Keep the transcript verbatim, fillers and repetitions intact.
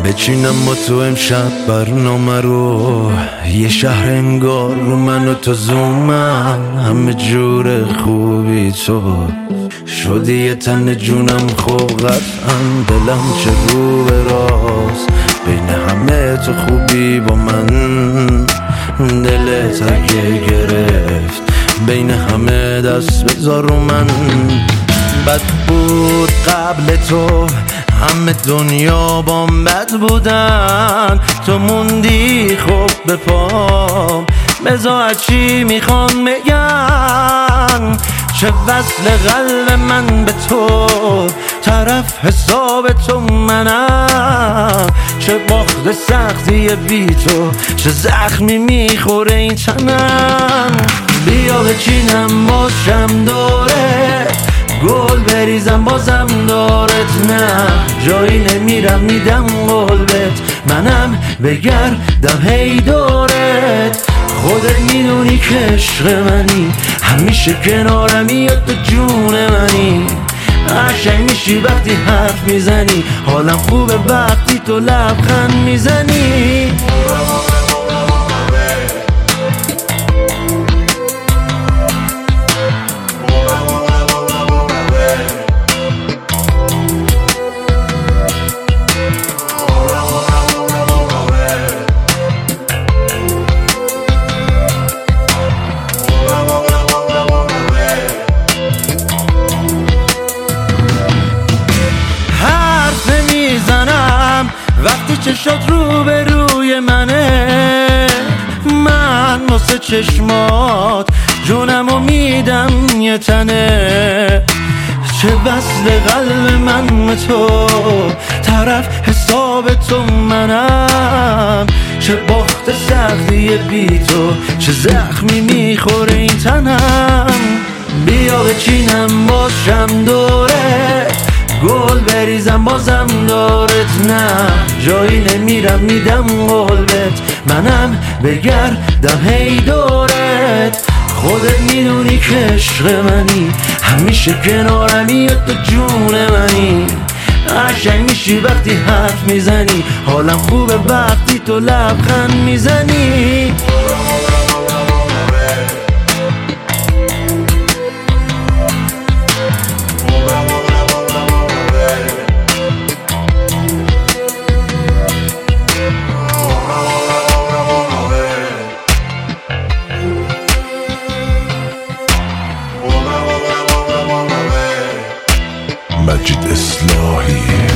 بچینم با تو امشب برنامه رو، یه شهر انگار رو من و تو زومن، همه جور خوبی تو شدی یه تن جونم، خوب قطعا دلم چه رو به راست، بین همه تو خوبی با من دلت اگه گرفت، بین همه دست بذار رو من. بد بود قبل تو همه دنیا بام بد بودن، تو موندی خوب به پام، بذار چی میخوان بگن، چه وصل قلب من به تو، طرف حساب تو منم، چه باخت سختی بی تو، چه زخمی میخوره این تنم. بیا بچینم باشم دوره، گل بریزم بازم دارت، نه جایی نمیرم میدم قلبت، منم بگردم هی دورت، خودت میدونی که عشق منی، همیشه کنارمی یا تو جون منی، قشنگ میشی وقتی حرف میزنی، حالم خوبه وقتی تو لبخند میزنی. وقتی چشات رو به روی منه، من واسه چشمات جونمو میدم یه تنه، چه وصل قلب من تو، طرف حساب تو منم، چه باخت سختی بی تو، چه زخمی میخوره این تنم. بیا بچینم باشم دوره، گل بریزم بازم دارت، نه جایی نمیرم میدم قلبت، منم بگردم هی دورت، خودت میدونی که عشق منی، همیشه کنارمی یا تو جون منی، قشنگ میشی وقتی حرف میزنی، حالم خوبه وقتی تو لبخند میزنی. مجید اصلاحی